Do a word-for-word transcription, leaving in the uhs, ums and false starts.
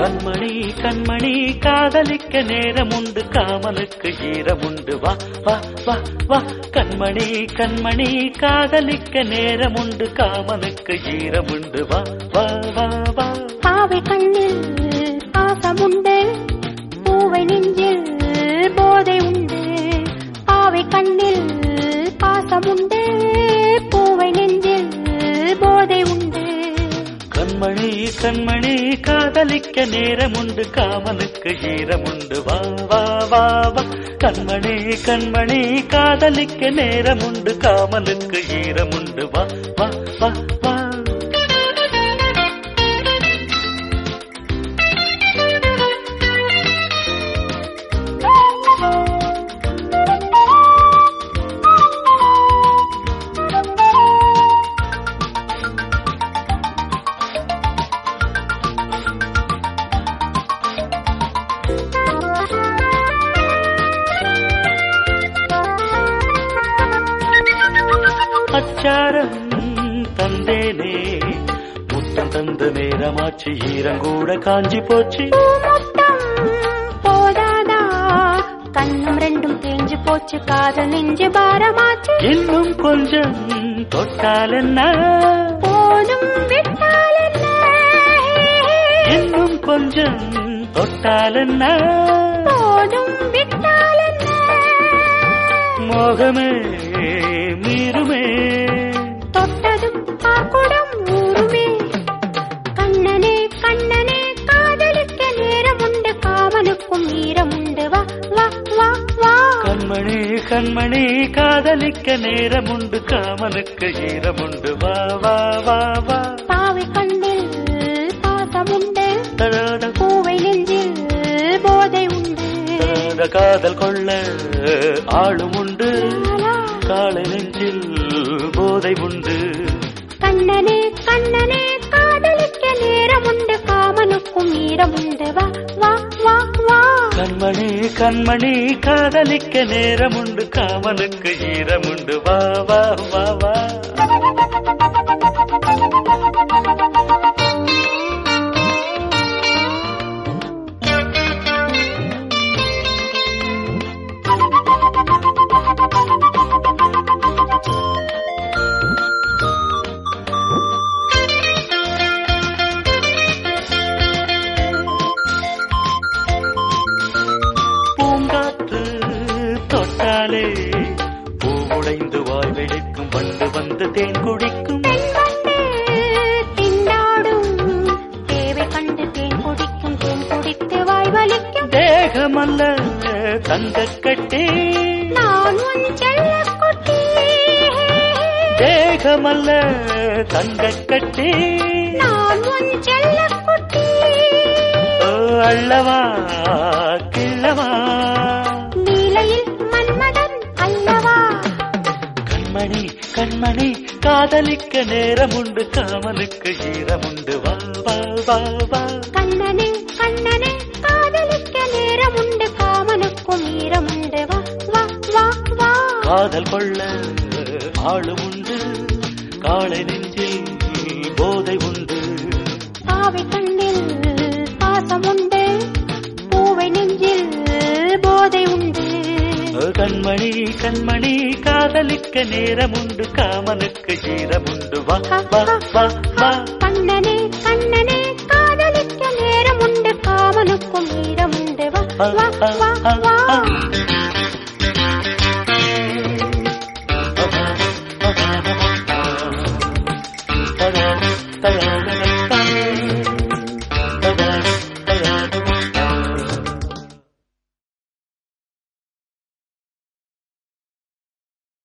கண்மணி கண்மணி காதலிக்க நேரமுண்டு காமனுக்கு ஈரமுண்டு வா வா வா வா கண்மணி கண்மணி காதலிக்க நேரமுண்டு காமனுக்கு ஈரமுண்டு வா வா வா வா பாவை கண்ணில் பாசமுண்டு பூவை நெஞ்சில் போதை உண்டு பாவை கண்ணில் பாசமுண்டு பூவை நெஞ்சில் போதை உண்டு கண்மணி கண்மணி காதலிக்க நேரமுண்டு காமனுக்கு ஈரமுண்டு வா வா வா வா கண்மணி கண்மணி காதலிக்க நேரமுண்டு காமனுக்கு ஈரமுண்டு வா வா வா வா அச்சாரம் தந்தேனே முத்தம் தந்த நேரமாச்சு ஈரங்கூட காஞ்சி போச்சு போதாதா கண்ணும் ரெண்டும் தேஞ்சு போச்சு காதல் நெஞ்சு பாரமாச்சு இன்னும் கொஞ்சம் தொட்டால் என்ன போதும் விட்டால் என்ன இன்னும் கொஞ்சம் தொட்டால் என்ன போதும் விட்டால் என்ன மோகமே மீறுமே தொட்டதும் ஆக்குடம் ஊருமே கண்ணனே கண்ணனே காதலிக்க நேரமுண்டு காமனுக்கும் ஈரமுண்டு வா வா வா வா கண்மணி கண்மணி காதலிக்க நேரமுண்டு காமனுக்கு ஈரமுண்டு வா வா வா வா பாவை கண்ணில் பாசமுண்டு பூவை நெஞ்சில் போதை உண்டு காதல் கொள்ள ஆளும் உண்டு காலை நெஞ்சில் போதை உண்டு கண்ணனே கண்ணனே காதலிக்க நேரமுண்டு காமனுக்கும் ஈரமுண்டு வா வா வா வா கண்மணி கண்மணி காதலிக்க நேரமுண்டு காமனுக்கு ஈரமுண்டு வா வா வா வா தொட்டாலே பூவுடைந்து வாய் வெடிக்கும் வண்டு வந்து தேன் குடிக்கும் திண்டாடும் தேவை கண்டு தேன் குடிக்கும் தேன் குடித்து வாய் வலிக்கும் தேகமல்ல தங்கக்கட்டி நான் உன் செல்லக்குட்டி தேகமல்ல தங்கக்கட்டி நான் உன் செல்லக்குட்டி அள்ளவா கிள்ளவா கண்மணி கண்மணி காதலிக்க நேரமுண்டு காமனுக்கு ஈரமுண்டு வா வா வா வா கண்ணனே கண்ணனே காதலிக்க நேரமுண்டு காமனுக்கும் ஈரமுண்டு வா வா வா வா காதல் கொள்ள ஆளும் உண்டு காலை நெஞ்சில் போதை உண்டு பாவை கண்ணில் பாசமுண்டு பூவை நெஞ்சில் போதை உண்டு கண்மணி கண்மணி காதலிக்க நேரமுண்டு காமனுக்கு ஈரமுண்டு வா வா வா வா கண்ணனே கண்ணனே காதலிக்க நேரமுண்டு காமனுக்கும் ஈரமுண்டு வா வா வா வா